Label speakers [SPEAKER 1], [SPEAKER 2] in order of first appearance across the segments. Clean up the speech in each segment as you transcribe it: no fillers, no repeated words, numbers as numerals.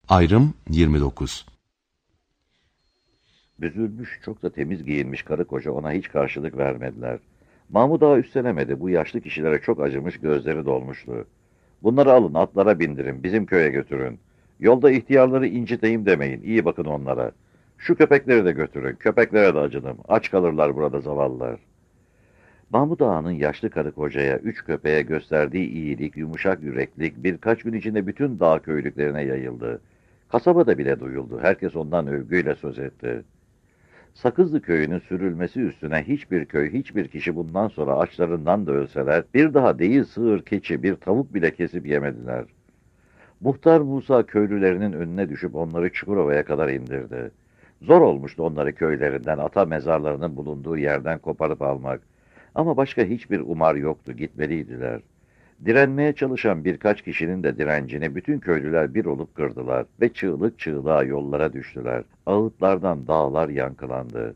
[SPEAKER 1] Ayrım 29.
[SPEAKER 2] Büzülmüş, çok da temiz giyinmiş karı koca ona hiç karşılık vermediler. Mahmud Ağa üstlenemedi, bu yaşlı kişilere çok acımış, gözleri dolmuştu. Bunları alın, atlara bindirin, bizim köye götürün. Yolda ihtiyarları inciteyim demeyin, iyi bakın onlara. Şu köpekleri de götürün, köpeklere de acıdım, aç kalırlar burada zavallılar. Mahmud Ağa'nın yaşlı karı kocaya, 3 köpeğe gösterdiği iyilik, yumuşak yüreklik birkaç gün içinde bütün dağ köylüklerine yayıldı. Kasabada bile duyuldu, herkes ondan övgüyle söz etti. Sakızlı köyünün sürülmesi üstüne hiçbir köy, hiçbir kişi bundan sonra açlarından da ölseler, bir daha değil sığır, keçi, bir tavuk bile kesip yemediler. Muhtar Musa köylülerinin önüne düşüp onları Çukurova'ya kadar indirdi. Zor olmuştu onları köylerinden, ata mezarlarının bulunduğu yerden koparıp almak. Ama başka hiçbir umar yoktu, gitmeliydiler. Direnmeye çalışan birkaç kişinin de direncini bütün köylüler bir olup kırdılar ve çığlık çığlığa yollara düştüler. Ağıtlardan dağlar yankılandı.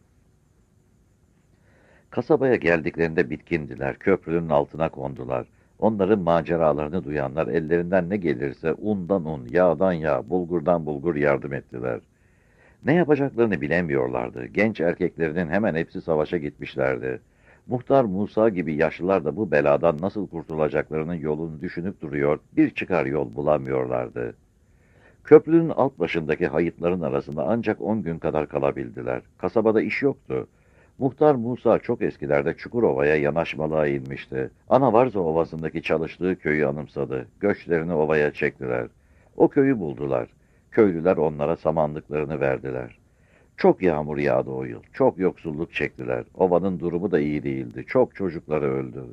[SPEAKER 2] Kasabaya geldiklerinde bitkindiler, köprünün altına kondular. Onların maceralarını duyanlar ellerinden ne gelirse undan un, yağdan yağ, bulgurdan bulgur yardım ettiler. Ne yapacaklarını bilemiyorlardı. Genç erkeklerinin hemen hepsi savaşa gitmişlerdi. Muhtar Musa gibi yaşlılar da bu beladan nasıl kurtulacaklarının yolunu düşünüp duruyor, bir çıkar yol bulamıyorlardı. Köprünün alt başındaki hayıtların arasında ancak 10 gün kadar kalabildiler. Kasabada iş yoktu. Muhtar Musa çok eskilerde Çukurova'ya yanaşmalığa inmişti. Anavarza Ovası'ndaki çalıştığı köyü anımsadı. Göçlerini ovaya çektiler. O köyü buldular. Köylüler onlara samanlıklarını verdiler. Çok yağmur yağdı o yıl. Çok yoksulluk çektiler. Ovanın durumu da iyi değildi. Çok çocukları öldü.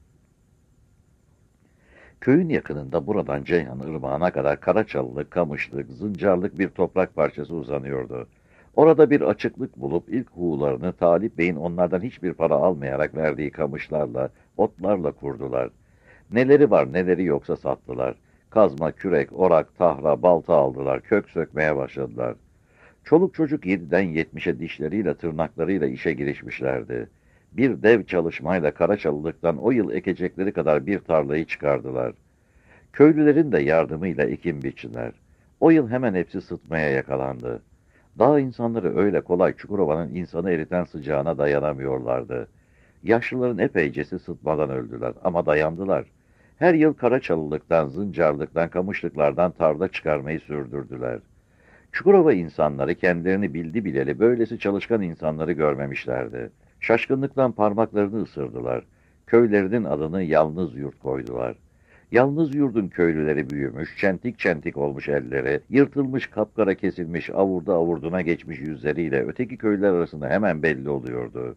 [SPEAKER 2] Köyün yakınında buradan Ceyhan Irmağı'na kadar Karaçalılık, Kamışlık, Zıncarlık bir toprak parçası uzanıyordu. Orada bir açıklık bulup ilk huğularını Talip Bey'in onlardan hiçbir para almayarak verdiği kamışlarla, otlarla kurdular. Neleri var neleri yoksa sattılar. Kazma, kürek, orak, tahra, balta aldılar, kök sökmeye başladılar. Çoluk çocuk 7'den 70'e dişleriyle tırnaklarıyla işe girişmişlerdi. Bir dev çalışmayla Karaçalılık'tan o yıl ekecekleri kadar bir tarlayı çıkardılar. Köylülerin de yardımıyla ekim biçtiler. O yıl hemen hepsi sıtmaya yakalandı. Dağ insanları öyle kolay Çukurova'nın insanı eriten sıcağına dayanamıyorlardı. Yaşlıların epeycesi sıtmadan öldüler ama dayandılar. Her yıl Karaçalılık'tan, Zıncarlık'tan, Kamışlıklardan tarla çıkarmayı sürdürdüler. Çukurova insanları kendilerini bildi bileli böylesi çalışkan insanları görmemişlerdi. Şaşkınlıktan parmaklarını ısırdılar. Köylerinin adını Yalnız Yurt koydular. Yalnız Yurt'un köylüleri büyümüş, çentik çentik olmuş elleri, yırtılmış kapkara kesilmiş, avurda avurduna geçmiş yüzleriyle öteki köyler arasında hemen belli oluyordu.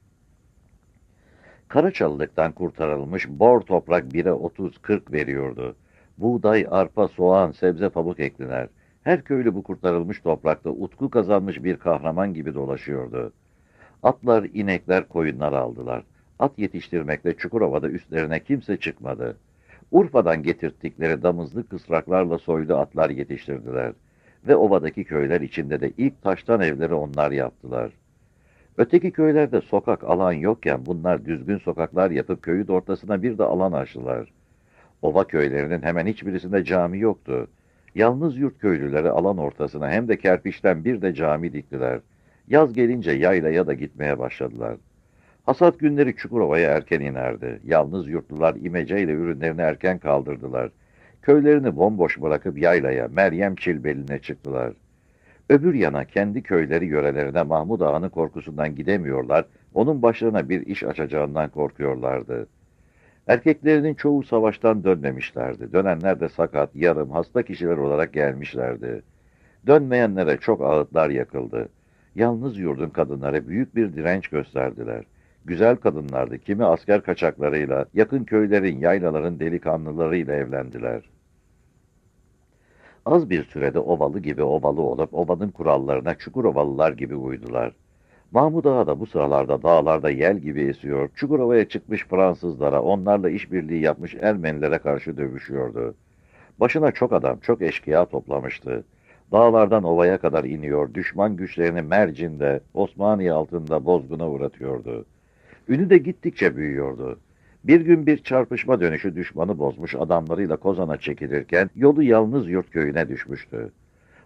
[SPEAKER 2] Karaçalılıktan kurtarılmış bor toprak 1'e 30-40 veriyordu. Buğday, arpa, soğan, sebze, pamuk ektiler. Her köylü bu kurtarılmış toprakta utku kazanmış bir kahraman gibi dolaşıyordu. Atlar, inekler, koyunlar aldılar. At yetiştirmekle Çukurova'da üstlerine kimse çıkmadı. Urfa'dan getirttikleri damızlı kısraklarla soylu atlar yetiştirdiler. Ve ovadaki köyler içinde de ilk taştan evleri onlar yaptılar. Öteki köylerde sokak, alan yokken bunlar düzgün sokaklar yapıp köyün ortasına bir de alan açtılar. Ova köylerinin hemen hiçbirisinde cami yoktu. Yalnız yurt köylüleri alan ortasına hem de kerpiçten bir de cami diktiler. Yaz gelince yaylaya da gitmeye başladılar. Hasat günleri Çukurova'ya erken inerdi. Yalnız yurtlular imeceyle ürünlerini erken kaldırdılar. Köylerini bomboş bırakıp yaylaya, Meryem Çilbeli'ne çıktılar. Öbür yana kendi köyleri yörelerine Mahmud Ağa'nın korkusundan gidemiyorlar, onun başlarına bir iş açacağından korkuyorlardı. Erkeklerinin çoğu savaştan dönmemişlerdi. Dönenler de sakat, yarım, hasta kişiler olarak gelmişlerdi. Dönmeyenlere çok ağıtlar yakıldı. Yalnız yurdun kadınları büyük bir direnç gösterdiler. Güzel kadınlardı, kimi asker kaçaklarıyla, yakın köylerin, yaylaların delikanlılarıyla evlendiler. Az bir sürede ovalı gibi ovalı olup ovanın kurallarına Çukurovalılar gibi uydular. Mahmud Ağa da bu sıralarda dağlarda yel gibi esiyor, Çukurova'ya çıkmış Fransızlara, onlarla işbirliği yapmış Ermenilere karşı dövüşüyordu. Başına çok adam, çok eşkıya toplamıştı. Dağlardan ovaya kadar iniyor, düşman güçlerini Mercin'de, Osmaniye altında bozguna uğratıyordu. Ünü de gittikçe büyüyordu. Bir gün bir çarpışma dönüşü düşmanı bozmuş adamlarıyla Kozan'a çekilirken yolu Yalnız Yurt köyüne düşmüştü.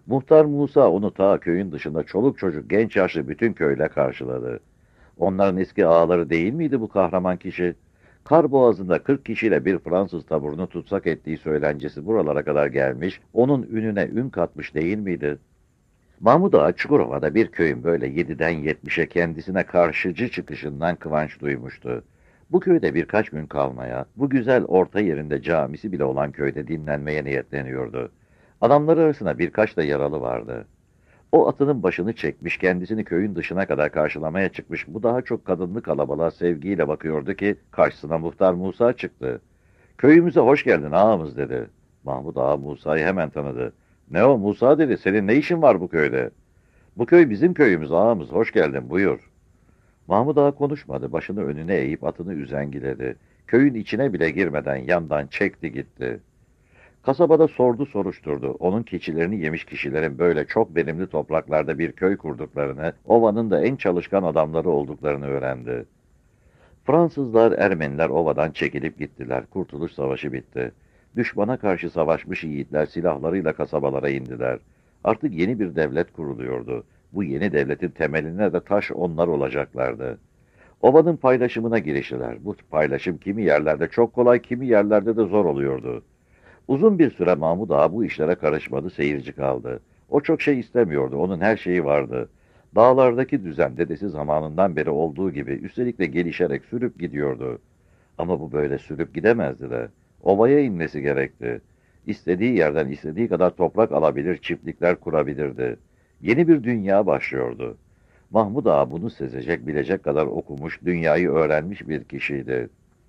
[SPEAKER 2] Muhtar Musa onu ta köyün dışında çoluk çocuk genç yaşlı bütün köyle karşıladı. Onların eski ağaları değil miydi bu kahraman kişi? Kar Boğazı'nda 40 kişiyle bir Fransız taburunu tutsak ettiği söylencesi buralara kadar gelmiş, onun ününe ün katmış değil miydi? Mahmud Ağa Çukurova'da bir köyün böyle 7'den 70'e kendisine karşıcı çıkışından kıvanç duymuştu. Bu köyde birkaç gün kalmaya, bu güzel orta yerinde camisi bile olan köyde dinlenmeye niyetleniyordu. Adamları arasında birkaç da yaralı vardı. O atının başını çekmiş, kendisini köyün dışına kadar karşılamaya çıkmış, bu daha çok kadınlı kalabalığa sevgiyle bakıyordu ki, karşısına Muhtar Musa çıktı. "Köyümüze hoş geldin ağamız," dedi. Mahmud Ağa Musa'yı hemen tanıdı. "Ne o Musa," dedi, "senin ne işin var bu köyde?" "Bu köy bizim köyümüz ağamız, hoş geldin, buyur." Mahmud Ağa konuşmadı, başını önüne eğip atını üzengiledi. Köyün içine bile girmeden yandan çekti gitti. Kasabada sordu soruşturdu. Onun keçilerini yemiş kişilerin böyle çok verimli topraklarda bir köy kurduklarını, ovanın da en çalışkan adamları olduklarını öğrendi. Fransızlar, Ermeniler ovadan çekilip gittiler. Kurtuluş Savaşı bitti. Düşmana karşı savaşmış yiğitler silahlarıyla kasabalara indiler. Artık yeni bir devlet kuruluyordu. Bu yeni devletin temeline de taş onlar olacaklardı. Ovanın paylaşımına giriştiler. Bu paylaşım kimi yerlerde çok kolay, kimi yerlerde de zor oluyordu. Uzun bir süre Mahmud Ağa bu işlere karışmadı, seyirci kaldı. O çok şey istemiyordu, onun her şeyi vardı. Dağlardaki düzen dedesi zamanından beri olduğu gibi üstelik de gelişerek sürüp gidiyordu. Ama bu böyle sürüp gidemezdi de. Ovaya inmesi gerekti. İstediği yerden istediği kadar toprak alabilir, çiftlikler kurabilirdi. Yeni bir dünya başlıyordu. Mahmud Ağa bunu sezecek, bilecek kadar okumuş, dünyayı öğrenmiş bir kişiydi.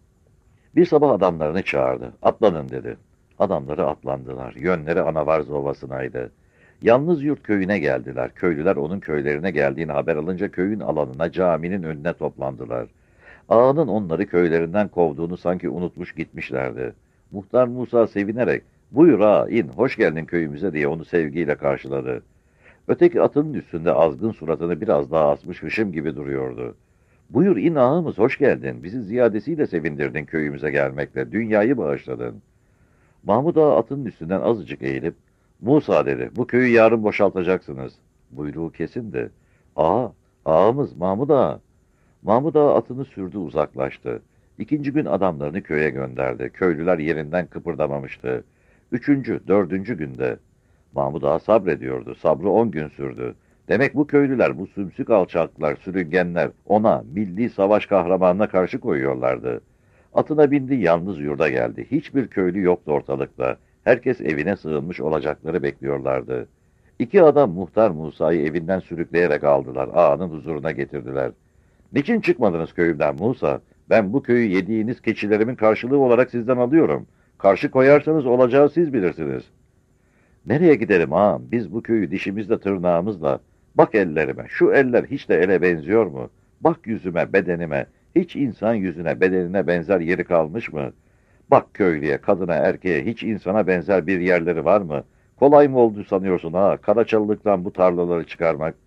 [SPEAKER 2] Bir sabah adamlarını çağırdı. "Atlanın," dedi. Adamları atlandılar. Yönleri Anavarz Ovası'naydı. Yalnız Yurt köyüne geldiler. Köylüler onun köylerine geldiğini haber alınca köyün alanına, caminin önüne toplandılar. Ağanın onları köylerinden kovduğunu sanki unutmuş gitmişlerdi. Muhtar Musa sevinerek, "Buyur ağa, in, hoş geldin köyümüze," diye onu sevgiyle karşıladı. Öteki atının üstünde azgın suratını biraz daha asmış hışım gibi duruyordu. "Buyur in ağamız, hoş geldin. Bizi ziyadesiyle sevindirdin köyümüze gelmekle. Dünyayı bağışladın." Mahmud Ağa atının üstünden azıcık eğilip, "Musa," dedi, "bu köyü yarın boşaltacaksınız." Buyruğu kesindi. "Ağa, ağamız Mahmud Ağa." Mahmud Ağa atını sürdü uzaklaştı. İkinci gün adamlarını köye gönderdi. Köylüler yerinden kıpırdamamıştı. Üçüncü, dördüncü günde Mahmud Ağa sabrediyordu. Sabrı 10 gün sürdü. Demek bu köylüler, bu sümsük alçaklar, sürüngenler ona, milli savaş kahramanına karşı koyuyorlardı. Atına bindi, yalnız yurda geldi. Hiçbir köylü yoktu ortalıkta. Herkes evine sığınmış olacakları bekliyorlardı. İki adam Muhtar Musa'yı evinden sürükleyerek aldılar. Ağanın huzuruna getirdiler. "Niçin çıkmadınız köyümden Musa? Ben bu köyü yediğiniz keçilerimin karşılığı olarak sizden alıyorum. Karşı koyarsanız olacağı siz bilirsiniz." "Nereye gidelim ağam? Biz bu köyü dişimizle tırnağımızla. Bak ellerime, şu eller hiç de ele benziyor mu? Bak yüzüme, bedenime, hiç insan yüzüne, bedenine benzer yeri kalmış mı? Bak köylüye, kadına, erkeğe, hiç insana benzer bir yerleri var mı? Kolay mı oldu sanıyorsun ha? Karaçalılıktan bu tarlaları çıkarmak."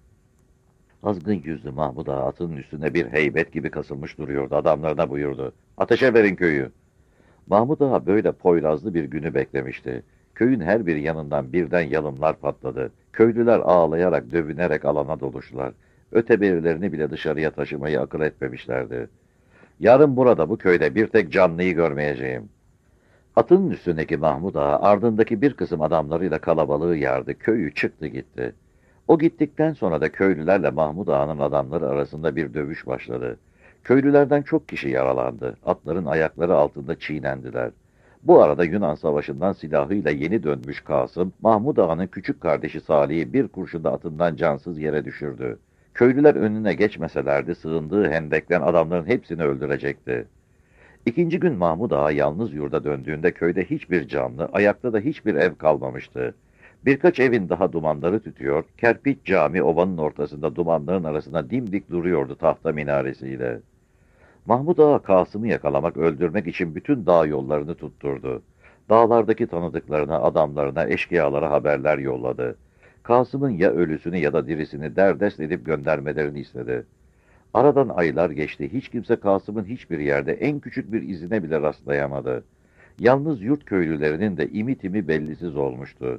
[SPEAKER 2] Azgın yüzlü Mahmud Ağa atının üstünde bir heybet gibi kasılmış duruyordu. Adamlarına buyurdu: "Ateşe verin köyü." Mahmud Ağa böyle poyrazlı bir günü beklemişti. Köyün her bir yanından birden yalımlar patladı. Köylüler ağlayarak, dövünerek alana doluştular. Öteberilerini bile dışarıya taşımayı akıl etmemişlerdi. "Yarın burada, bu köyde bir tek canlıyı görmeyeceğim." Atının üstündeki Mahmud Ağa ardındaki bir kısım adamlarıyla kalabalığı yardı. Köyü çıktı gitti. O gittikten sonra da köylülerle Mahmud Ağa'nın adamları arasında bir dövüş başladı. Köylülerden çok kişi yaralandı. Atların ayakları altında çiğnendiler. Bu arada Yunan Savaşı'ndan silahıyla yeni dönmüş Kasım, Mahmud Ağa'nın küçük kardeşi Salih'i bir kurşunda atından cansız yere düşürdü. Köylüler önüne geçmeselerdi sığındığı hendekten adamların hepsini öldürecekti. İkinci gün Mahmud Ağa yalnız yurda döndüğünde köyde hiçbir canlı, ayakta da hiçbir ev kalmamıştı. Birkaç evin daha dumanları tütüyor, kerpiç cami ovanın ortasında dumanların arasında dimdik duruyordu tahta minaresiyle. Mahmud Ağa Kasım'ı yakalamak, öldürmek için bütün dağ yollarını tutturdu. Dağlardaki tanıdıklarına, adamlarına, eşkıyalara haberler yolladı. Kasım'ın ya ölüsünü ya da dirisini derdest edip göndermelerini istedi. Aradan aylar geçti. Hiç kimse Kasım'ın hiçbir yerde en küçük bir izine bile rastlayamadı. Yalnız yurt köylülerinin de imi timi bellisiz olmuştu.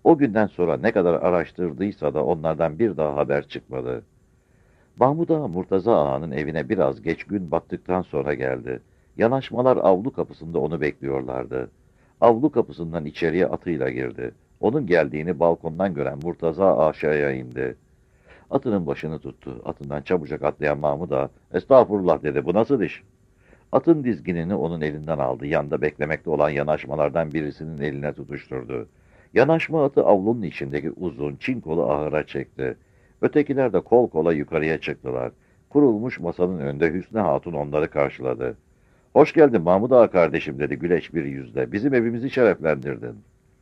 [SPEAKER 2] O günden sonra ne kadar araştırdıysa da onlardan bir daha haber çıkmadı. Mahmud Ağa, Murtaza Ağa'nın evine biraz geç gün battıktan sonra geldi. Yanaşmalar avlu kapısında onu bekliyorlardı. Avlu kapısından içeriye atıyla girdi. Onun geldiğini balkondan gören Murtaza aşağıya indi. Atının başını tuttu. Atından çabucak atlayan Mahmud Ağa, "Estağfurullah," dedi, "bu nasıl iş?" Atın dizginini onun elinden aldı. Yanda beklemekte olan yanaşmalardan birisinin eline tutuşturdu. Yanaşma atı avlunun içindeki uzun, çinkolu ahıra çekti. Ötekiler de kol kola yukarıya çıktılar. Kurulmuş masanın önünde Hüsnü Hatun onları karşıladı. "Hoş geldin Mahmud Ağa kardeşim," dedi güleç bir yüzle. "Bizim evimizi şereflendirdin."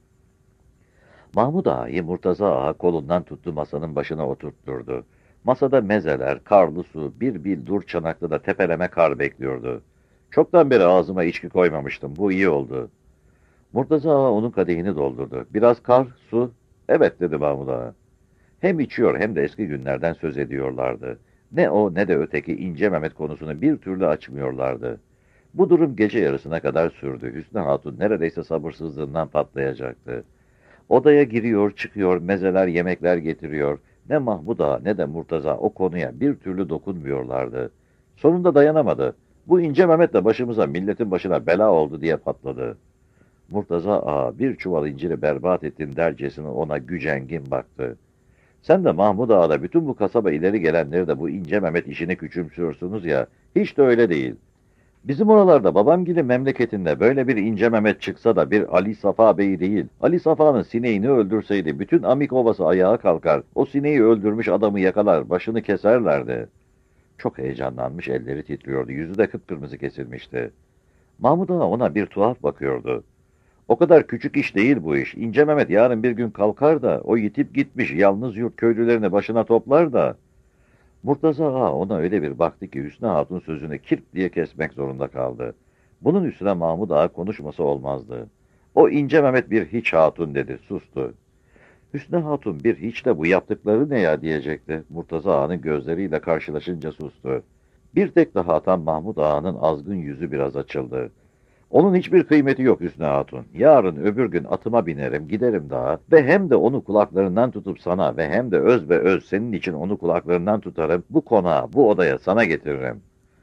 [SPEAKER 2] Mahmud Ağa'yı Murtaza Ağa kolundan tuttu, masanın başına oturtturdu. Masada mezeler, karlı su, bir bildur çanaklı da tepeleme kar bekliyordu. "Çoktan beri ağzıma içki koymamıştım, bu iyi oldu." Murtaza Ağa onun kadehini doldurdu. "Biraz kar, su?" "Evet," dedi Mahmud Ağa. Hem içiyor hem de eski günlerden söz ediyorlardı. Ne o ne de öteki İnce Mehmet konusunu bir türlü açmıyorlardı. Bu durum gece yarısına kadar sürdü. Hüsnü Hatun neredeyse sabırsızlığından patlayacaktı. Odaya giriyor, çıkıyor, mezeler, yemekler getiriyor. Ne Mahmud Ağa ne de Murtaza o konuya bir türlü dokunmuyorlardı. Sonunda dayanamadı. "Bu İnce Mehmet de başımıza, milletin başına bela oldu," diye patladı. Murtaza Ağa, "Bir çuval inciri berbat ettin," dercesine ona gücengin baktı. "Sen de Mahmud Ağa da bütün bu kasaba ileri gelenleri de bu İnce Mehmet işini küçümsüyorsunuz ya, hiç de öyle değil. Bizim oralarda babamgilin memleketinde böyle bir İnce Mehmet çıksa da bir Ali Safa Bey değil, Ali Safa'nın sineğini öldürseydi bütün Amik Ovası ayağa kalkar, o sineği öldürmüş adamı yakalar, başını keserlerdi." Çok heyecanlanmış, elleri titriyordu, yüzü de kıpkırmızı kesilmişti. Mahmud Ağa ona bir tuhaf bakıyordu. "O kadar küçük iş değil bu iş. İnce Mehmet yarın bir gün kalkar da o yitip gitmiş yalnız yurt köylülerini başına toplar da." Murtaza Ağa ona öyle bir baktı ki Hüsnü Hatun sözünü kirp diye kesmek zorunda kaldı. Bunun üstüne Mahmud Ağa konuşması olmazdı. "O İnce Mehmet bir hiç hatun," dedi, sustu. Hüsnü Hatun bir hiç de "bu yaptıkları ne ya?" diyecekti. Murtaza Ağa'nın gözleriyle karşılaşınca sustu. Bir tek daha atan Mahmud Ağa'nın azgın yüzü biraz açıldı. "Onun hiçbir kıymeti yok Hüsnü Hatun. Yarın öbür gün atıma binerim, giderim dağa ve hem de onu kulaklarından tutup sana ve hem de öz ve öz senin için onu kulaklarından tutarım, bu konağa, bu odaya sana getiririm."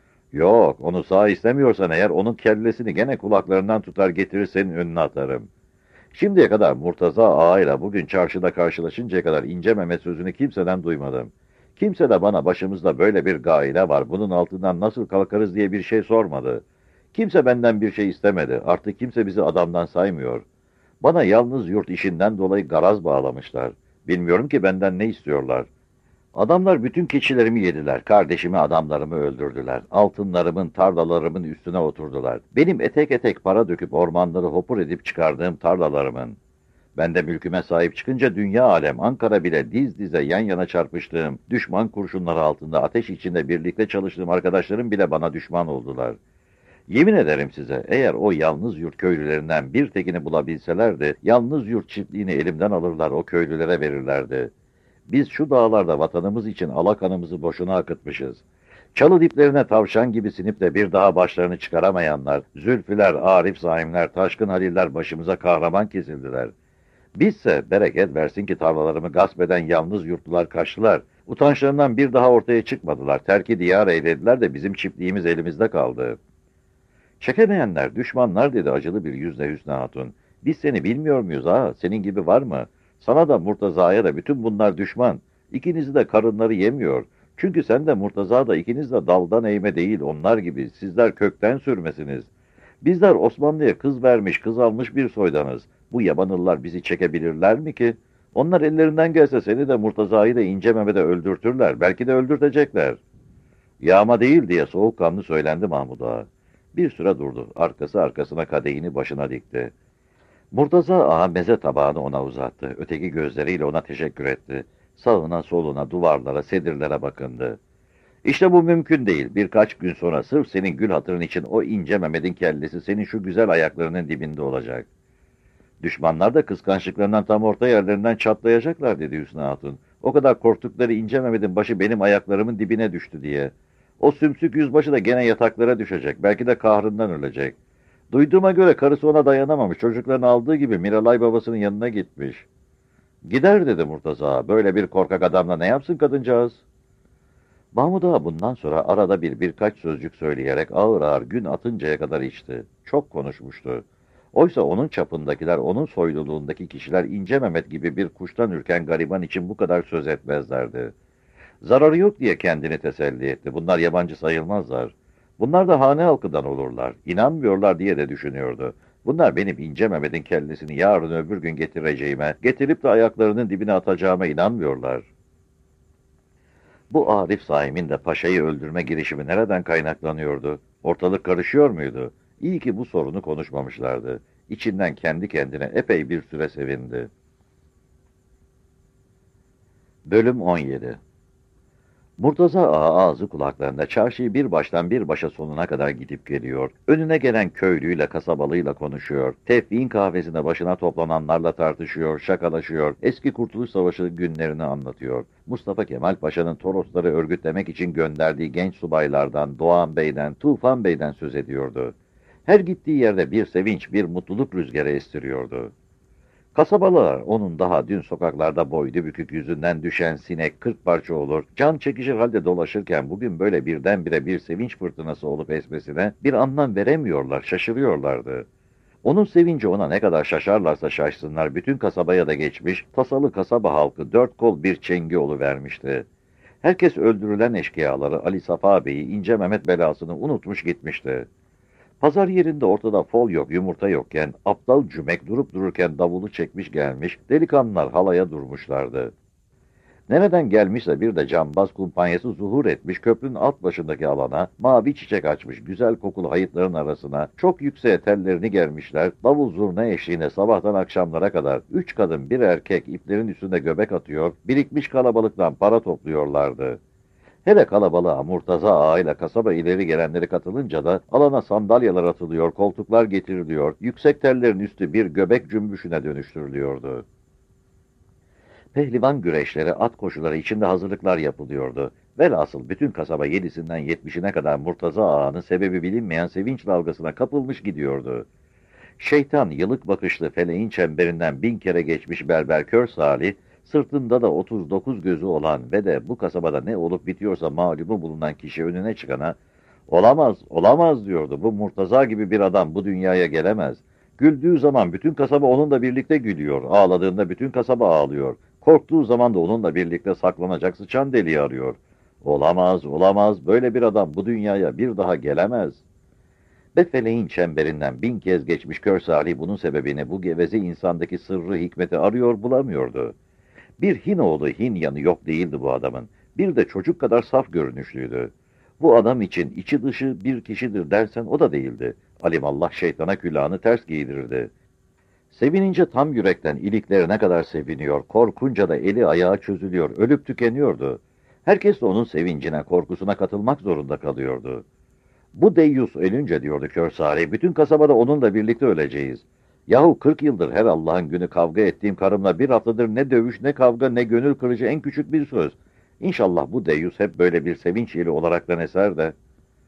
[SPEAKER 2] "Yok, onu sağ istemiyorsan eğer onun kellesini gene kulaklarından tutar getirir senin önüne atarım." Şimdiye kadar Murtaza Ağa'yla bugün çarşıda karşılaşıncaya kadar İnce Mehmet sözünü kimseden duymadım. Kimse de bana başımızda böyle bir gaile var, bunun altından nasıl kalkarız diye bir şey sormadı. Kimse benden bir şey istemedi. Artık kimse bizi adamdan saymıyor. Bana yalnız yurt işinden dolayı garaz bağlamışlar. Bilmiyorum ki benden ne istiyorlar. Adamlar bütün keçilerimi yediler. Kardeşimi, adamlarımı öldürdüler. Altınlarımın, tarlalarımın üstüne oturdular. Benim etek etek para döküp ormanları hopur edip çıkardığım tarlalarımın. Ben de mülküme sahip çıkınca dünya alem, Ankara bile diz dize yan yana çarpıştığım, düşman kurşunları altında ateş içinde birlikte çalıştığım arkadaşlarım bile bana düşman oldular. Yemin ederim size, eğer o yalnız yurt köylülerinden bir tekini bulabilselerdi, yalnız yurt çiftliğini elimden alırlar, o köylülere verirlerdi. Biz şu dağlarda vatanımız için alakanımızı boşuna akıtmışız. Çalı diplerine tavşan gibi sinip de bir daha başlarını çıkaramayanlar, Zülfüler, Arif Zaimler, Taşkın Haliller başımıza kahraman kesildiler. Bizse bereket versin ki tarlalarımı gasp eden yalnız yurtlular kaçtılar. Utançlarından bir daha ortaya çıkmadılar. Terki diyar eylediler de bizim çiftliğimiz elimizde kaldı. Çekemeyenler, düşmanlar, dedi acılı bir yüzle Hüsnü Hatun. "Biz seni bilmiyor muyuz ha? Senin gibi var mı? Sana da Murtaza'ya da bütün bunlar düşman. İkinizi de karınları yemiyor. Çünkü sen de Murtaza da ikiniz de daldan eğme değil, onlar gibi. Sizler kökten sürmesiniz. Bizler Osmanlı'ya kız vermiş, kız almış bir soydanız. Bu yabanıllar bizi çekebilirler mi ki? Onlar ellerinden gelse seni de Murtaza'yı da İnce Mehmet'e öldürtürler. Belki de öldürtecekler." "Yağma değil," diye soğukkanlı söylendi Mahmud Ağa. Bir süre durdu. Arkası arkasına kadehini başına dikti. Murtaza Ağa meze tabağını ona uzattı. Öteki gözleriyle ona teşekkür etti. Sağına soluna, duvarlara, sedirlere bakındı. "İşte bu mümkün değil. Birkaç gün sonra sırf senin gül hatırın için o İnce Mehmet'in kellesi senin şu güzel ayaklarının dibinde olacak." "Düşmanlar da kıskançlıklarından tam orta yerlerinden çatlayacaklar," dedi Hüsnü Hatun. "O kadar korktukları İnce Mehmet'in başı benim ayaklarımın dibine düştü diye. O sümsük yüzbaşı da gene yataklara düşecek. Belki de kahrından ölecek. Duyduğuma göre karısı ona dayanamamış. Çocuklarını aldığı gibi Miralay babasının yanına gitmiş." Gider dedi Murtaza. Böyle bir korkak adamla ne yapsın kadıncağız? Mahmud Ağa bundan sonra arada birkaç sözcük söyleyerek ağır ağır gün atıncaya kadar içti. Çok konuşmuştu. Oysa onun çapındakiler, onun soyluluğundaki kişiler İnce Mehmet gibi bir kuştan ürken gariban için bu kadar söz etmezlerdi. Zararı yok diye kendini teselli etti. Bunlar yabancı sayılmazlar. Bunlar da hane halkından olurlar. İnanmıyorlar diye de düşünüyordu. Bunlar benim İnce Mehmet'in kellesini yarın öbür gün getireceğime, getirip de ayaklarının dibine atacağıma inanmıyorlar. Bu Arif Saim'in de paşayı öldürme girişimi nereden kaynaklanıyordu? Ortalık karışıyor muydu? İyi ki bu sorunu konuşmamışlardı. İçinden kendi kendine epey bir süre sevindi. Bölüm 17. Murtaza Ağa ağzı kulaklarında çarşıyı bir baştan bir başa sonuna kadar gidip geliyor. Önüne gelen köylüyle, kasabalıyla konuşuyor. Tevfik'in kahvesine başına toplananlarla tartışıyor, şakalaşıyor. Eski Kurtuluş Savaşı günlerini anlatıyor. Mustafa Kemal Paşa'nın Torosları örgütlemek için gönderdiği genç subaylardan, Doğan Bey'den, Tufan Bey'den söz ediyordu. Her gittiği yerde bir sevinç, bir mutluluk rüzgarı estiriyordu. Kasabalılar onun daha dün sokaklarda boydu bükük yüzünden düşen sinek 40 parça olur, can çekişir halde dolaşırken bugün böyle birdenbire bir sevinç fırtınası olup esmesine bir anlam veremiyorlar, şaşırıyorlardı. Onun sevinci ona ne kadar şaşarlarsa şaşsınlar bütün kasabaya da geçmiş, tasalı kasaba halkı dört kol bir çengi oluvermişti. Herkes öldürülen eşkıyaları Ali Safa Bey'i İnce Mehmet belasını unutmuş gitmişti. Pazar yerinde ortada fol yok, yumurta yokken, aptal cümek durup dururken davulu çekmiş gelmiş, delikanlılar halaya durmuşlardı. Nereden gelmişse bir de cambaz kumpanyası zuhur etmiş, köprünün alt başındaki alana, mavi çiçek açmış, güzel kokulu hayıtların arasına, çok yükseğe tellerini germişler, davul zurna eşliğine sabahtan akşamlara kadar, 3 kadın bir erkek iplerin üstünde göbek atıyor, birikmiş kalabalıktan para topluyorlardı. Hele kalabalığa Murtaza Ağa ile kasaba ileri gelenleri katılınca da alana sandalyeler atılıyor, koltuklar getiriliyor, yüksek tellerin üstü bir göbek cümbüşüne dönüştürülüyordu. Pehlivan güreşleri, at koşuları içinde hazırlıklar yapılıyordu. Velhasıl bütün kasaba 7'sinden 70'ine kadar Murtaza Ağa'nın sebebi bilinmeyen sevinç dalgasına kapılmış gidiyordu. Şeytan yılık bakışlı feleğin çemberinden 1000 kere geçmiş berber kör Salih, sırtında da 39 gözü olan ve de bu kasabada ne olup bitiyorsa malumu bulunan kişi önüne çıkana, "Olamaz, olamaz," diyordu. "Bu Murtaza gibi bir adam bu dünyaya gelemez. Güldüğü zaman bütün kasaba onunla birlikte gülüyor, ağladığında bütün kasaba ağlıyor. Korktuğu zaman da onunla birlikte saklanacak sıçan deliği arıyor. Olamaz, olamaz, böyle bir adam bu dünyaya bir daha gelemez." Befeleğin çemberinden 1000 kez geçmiş kör Salih bunun sebebini, bu geveze insandaki sırrı hikmeti arıyor bulamıyordu. Bir Hinoğlu Hin yanı yok değildi bu adamın. Bir de çocuk kadar saf görünüşlüydü. Bu adam için içi dışı bir kişidir dersen o da değildi. Alimallah şeytana külahını ters giydirirdi. Sevinince tam yürekten iliklerine kadar seviniyor, korkunca da eli ayağı çözülüyor, ölüp tükeniyordu. Herkes de onun sevincine, korkusuna katılmak zorunda kalıyordu. "Bu deyyus ölünce," diyordu kör Salih, "bütün kasabada onunla birlikte öleceğiz. Yahu 40 yıldır her Allah'ın günü kavga ettiğim karımla bir haftadır ne dövüş, ne kavga, ne gönül kırıcı en küçük bir söz. İnşallah bu deyyus hep böyle bir sevinç yeli olaraktan eser de."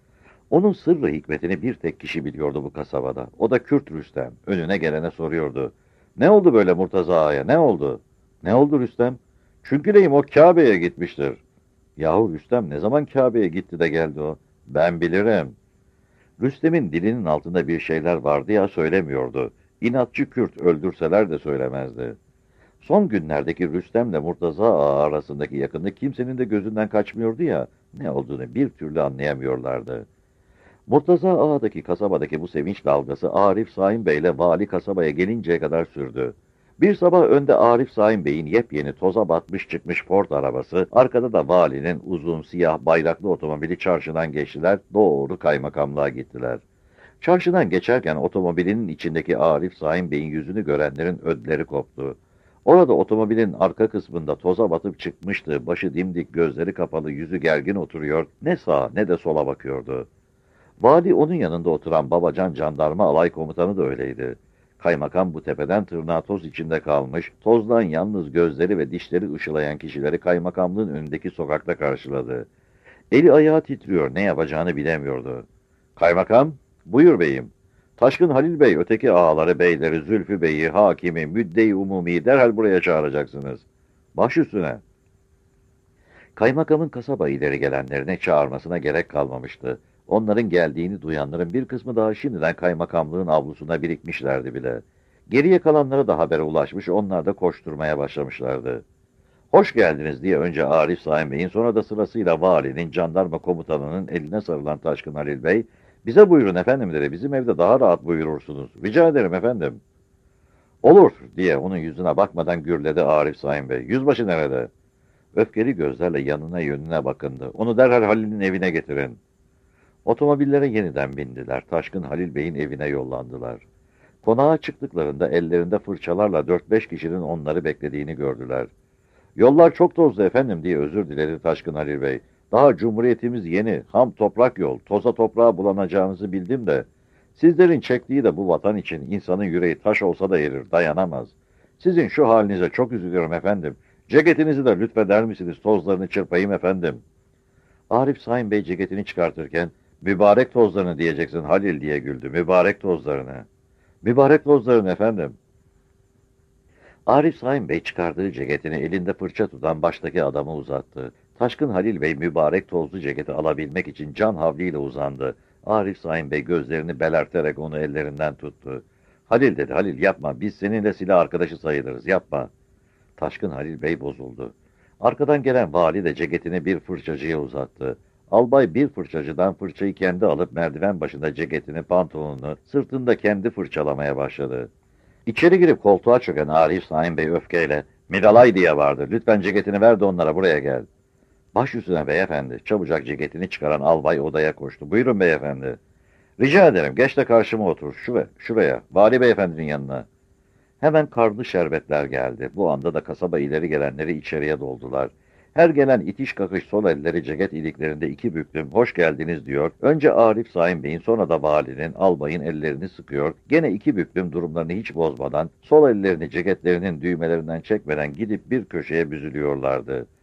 [SPEAKER 2] Onun sırrı hikmetini bir tek kişi biliyordu bu kasabada. O da Kürt Rüstem. Önüne gelene soruyordu. "Ne oldu böyle Murtaza Ağa'ya, ne oldu?" "Ne oldu Rüstem?" "Çünkü o Kabe'ye gitmiştir." "Yahu Rüstem ne zaman Kabe'ye gitti de geldi o?" "Ben bilirim." Rüstem'in dilinin altında bir şeyler vardı ya söylemiyordu. İnatçı Kürt öldürseler de söylemezdi. Son günlerdeki Rüstem'le Murtaza Ağa arasındaki yakınlık kimsenin de gözünden kaçmıyordu ya, ne olduğunu bir türlü anlayamıyorlardı. Murtaza Ağa'daki kasabadaki bu sevinç dalgası Arif Saim Bey'le vali kasabaya gelinceye kadar sürdü. Bir sabah önde Arif Saim Bey'in yepyeni toza batmış çıkmış Ford arabası, arkada da valinin uzun siyah bayraklı otomobili çarşıdan geçtiler, doğru kaymakamlığa gittiler. Çarşıdan geçerken otomobilinin içindeki Arif Saim Bey'in yüzünü görenlerin ödleri koptu. Orada otomobilin arka kısmında toza batıp çıkmıştı, başı dimdik, gözleri kapalı, yüzü gergin oturuyor, ne sağa ne de sola bakıyordu. Vali onun yanında oturan Babacan jandarma alay komutanı da öyleydi. Kaymakam bu tepeden tırnağa toz içinde kalmış, tozdan yalnız gözleri ve dişleri ışılayan kişileri kaymakamlığın önündeki sokakta karşıladı. Eli ayağı titriyor, ne yapacağını bilemiyordu. "Kaymakam, buyur beyim." Taşkın Halil Bey, öteki ağaları, beyleri, Zülfü Bey'i, hakimi, müdde-i umumiyi derhal buraya çağıracaksınız. Baş üstüne. Kaymakamın kasaba ileri gelenlerine çağırmasına gerek kalmamıştı. Onların geldiğini duyanların bir kısmı daha şimdiden kaymakamlığın avlusuna birikmişlerdi bile. Geriye kalanlara da habere ulaşmış, onlar da koşturmaya başlamışlardı. Hoş geldiniz diye önce Arif Saim Bey'in, sonra da sırasıyla valinin, jandarma komutanının eline sarılan Taşkın Halil Bey, "Bize buyurun efendim" dedi, "bizim evde daha rahat buyurursunuz. Rica ederim efendim." "Olur" diye onun yüzüne bakmadan gürledi Arif Saim Bey. "Yüzbaşı nerede?" Öfkeli gözlerle yanına yönüne bakındı. "Onu derhal Halil'in evine getirin." Otomobillere yeniden bindiler. Taşkın Halil Bey'in evine yollandılar. Konağa çıktıklarında ellerinde fırçalarla 4-5 kişinin onları beklediğini gördüler. "Yollar çok tozlu efendim" diye özür diledi Taşkın Halil Bey. "Daha cumhuriyetimiz yeni, ham toprak yol, toza toprağa bulanacağınızı bildim de, sizlerin çektiği de bu vatan için insanın yüreği taş olsa da erir, dayanamaz. Sizin şu halinize çok üzülüyorum efendim. Ceketinizi de lütfeder misiniz, tozlarını çırpayım efendim." Arif Saim Bey ceketini çıkartırken, "Mübarek tozlarını diyeceksin Halil" diye güldü. "Mübarek tozlarını." "Mübarek tozlarını efendim." Arif Saim Bey çıkardığı ceketini elinde fırça tutan baştaki adama uzattı. Taşkın Halil Bey mübarek tozlu ceketi alabilmek için can havliyle uzandı. Arif Saim Bey gözlerini belerterek onu ellerinden tuttu. "Halil" dedi, "Halil yapma, biz seninle silah arkadaşı sayılırız, yapma." Taşkın Halil Bey bozuldu. Arkadan gelen vali de ceketini bir fırçacıya uzattı. Albay bir fırçacıdan fırçayı kendi alıp merdiven başında ceketini, pantolonunu, sırtında kendi fırçalamaya başladı. İçeri girip koltuğa çöken Arif Saim Bey öfkeyle, "Midalay" diye vardı. "Lütfen ceketini ver de onlara, buraya gel." "Baş üstüne beyefendi." Çabucak ceketini çıkaran albay odaya koştu. "Buyurun beyefendi." "Rica ederim, geç de karşıma otur. Şuraya, vali beyefendinin yanına." Hemen karlı şerbetler geldi. Bu anda da kasaba ileri gelenleri içeriye doldular. Her gelen itiş kakış sol elleri ceket iliklerinde iki büklüm "Hoş geldiniz" diyor. Önce Arif Saim Bey'in, sonra da valinin, albayın ellerini sıkıyor. Gene iki büklüm durumlarını hiç bozmadan, sol ellerini ceketlerinin düğmelerinden çekmeden gidip bir köşeye büzülüyorlardı.